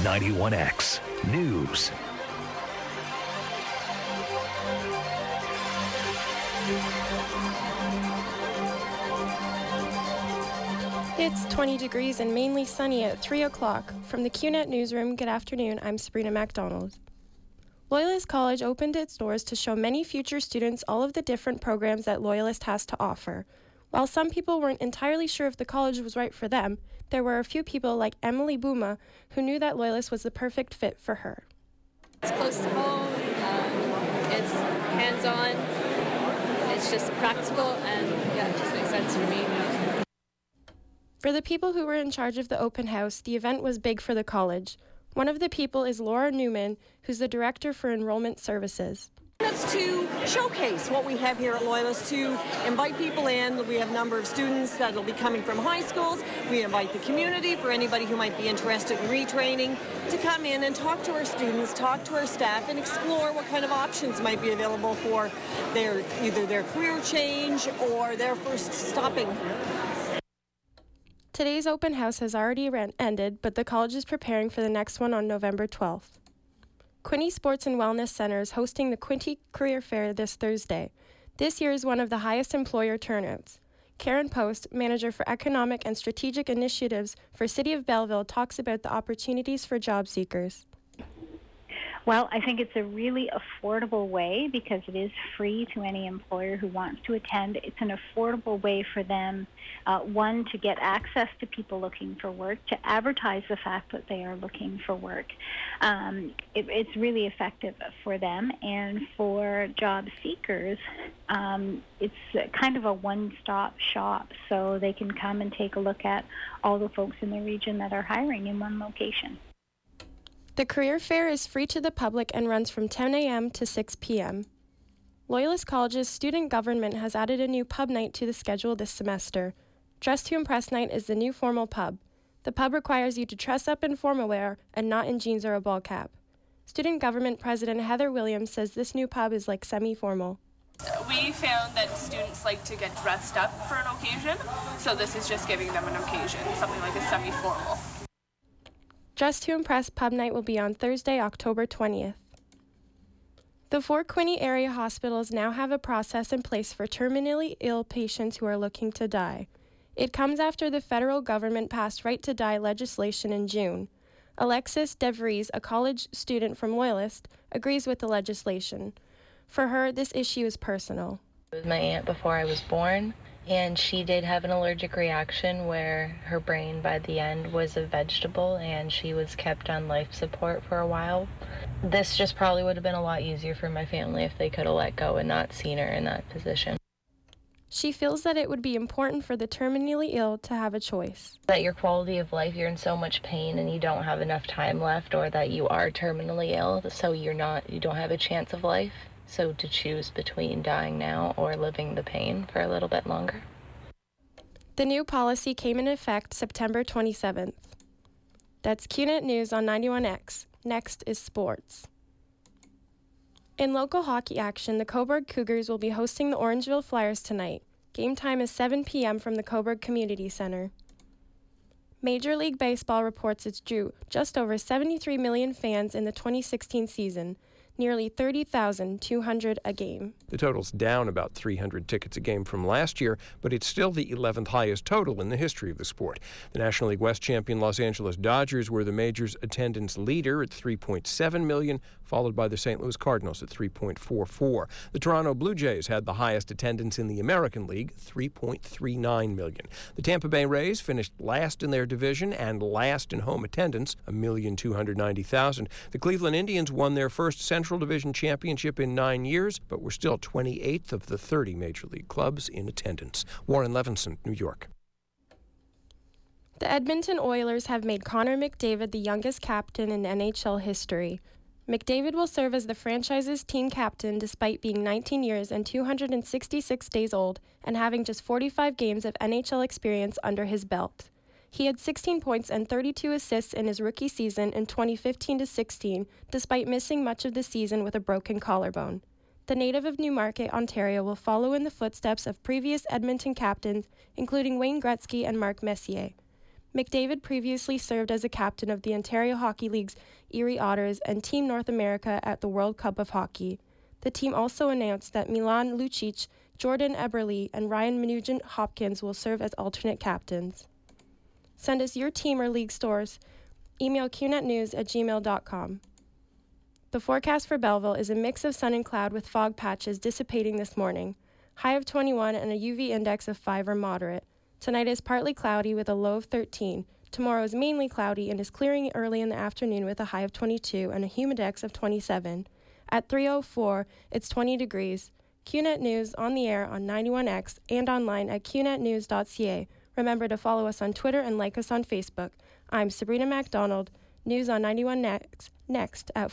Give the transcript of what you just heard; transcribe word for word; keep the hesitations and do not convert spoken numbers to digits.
ninety-one X News. It's twenty degrees and mainly sunny at three o'clock. From the Q net Newsroom, good afternoon, I'm Sabrina MacDonald. Loyalist College opened its doors to show many future students all of the different programs that Loyalist has to offer. While some people weren't entirely sure if the college was right for them, there were a few people like Emily Buma who knew that Loyalist was the perfect fit for her. It's close to home, um, it's hands-on, it's just practical, and yeah, it just makes sense for me. For the people who were in charge of the open house, the event was big for the college. One of the people is Laura Newman, who's the Director for Enrollment Services. That's to showcase what we have here at Loyalist, to invite people in. We have a number of students that will be coming from high schools. We invite the community, for anybody who might be interested in retraining, to come in and talk to our students, talk to our staff, and explore what kind of options might be available for their either their career change or their first stopping. Today's open house has already ran- ended, but the college is preparing for the next one on November twelfth. Quinte Sports and Wellness Center is hosting the Quinte Career Fair this Thursday. This year is one of the highest employer turnouts. Karen Post, Manager for Economic and Strategic Initiatives for City of Belleville, talks about the opportunities for job seekers. Well, I think it's a really affordable way because it is free to any employer who wants to attend. It's an affordable way for them, uh, one, to get access to people looking for work, to advertise the fact that they are looking for work. Um, it, it's really effective for them. And for job seekers, um, it's kind of a one-stop shop, so they can come and take a look at all the folks in the region that are hiring in one location. The career fair is free to the public and runs from ten a.m. to six p.m. Loyalist College's student government has added a new pub night to the schedule this semester. Dress to Impress night is the new formal pub. The pub requires you to dress up in formal wear and not in jeans or a ball cap. Student government president Heather Williams says this new pub is like semi-formal. We found that students like to get dressed up for an occasion, so this is just giving them an occasion, something like a semi-formal. Dress to Impress Pub Night will be on Thursday, October twentieth. The four Quinte area hospitals now have a process in place for terminally ill patients who are looking to die. It comes after the federal government passed right to die legislation in June. Alexis DeVries, a college student from Loyalist, agrees with the legislation. For her, this issue is personal. It was my aunt before I was born, and she did have an allergic reaction where her brain by the end was a vegetable and she was kept on life support for a while. This just probably would have been a lot easier for my family if they could have let go and not seen her in that position. She feels that it would be important for the terminally ill to have a choice. That your quality of life, you're in so much pain and you don't have enough time left, or that you are terminally ill, so you're not, you don't have a chance of life. So to choose between dying now or living the pain for a little bit longer. The new policy came into effect September twenty-seventh. That's Q net News on ninety-one X. Next is sports. In local hockey action, the Cobourg Cougars will be hosting the Orangeville Flyers tonight. Game time is seven p.m. from the Cobourg Community Center. Major League Baseball reports it's drew just over seventy-three million fans in the twenty sixteen season, nearly thirty thousand two hundred a game. The total's down about three hundred tickets a game from last year, but it's still the eleventh highest total in the history of the sport. The National League West champion Los Angeles Dodgers were the major's attendance leader at three point seven million, followed by the Saint Louis Cardinals at three point four four. The Toronto Blue Jays had the highest attendance in the American League, three point three nine million. The Tampa Bay Rays finished last in their division and last in home attendance, one million two hundred ninety thousand. The Cleveland Indians won their first Central Division championship in nine years, but were still twenty-eighth of the thirty major league clubs in attendance. Warren Levinson, New York. The Edmonton Oilers have made Connor McDavid the youngest captain in N H L history. McDavid will serve as the franchise's team captain despite being nineteen years and two hundred sixty-six days old and having just forty-five games of N H L experience under his belt. He had sixteen points and thirty-two assists in his rookie season in twenty fifteen to sixteen, despite missing much of the season with a broken collarbone. The native of Newmarket, Ontario, will follow in the footsteps of previous Edmonton captains, including Wayne Gretzky and Mark Messier. McDavid previously served as a captain of the Ontario Hockey League's Erie Otters and Team North America at the World Cup of Hockey. The team also announced that Milan Lucic, Jordan Eberle, and Ryan Nugent-Hopkins will serve as alternate captains. Send us your team or league scores. Email q net news at gmail dot com. The forecast for Belleville is a mix of sun and cloud with fog patches dissipating this morning. High of twenty-one and a U V index of five or moderate. Tonight is partly cloudy with a low of thirteen. Tomorrow is mainly cloudy and is clearing early in the afternoon with a high of twenty-two and a humidex of twenty-seven. At three oh four, it's twenty degrees. Q net News on the air on ninety-one X and online at q net news dot c a. Remember to follow us on Twitter and like us on Facebook. I'm Sabrina MacDonald. News on ninety-one Next, next at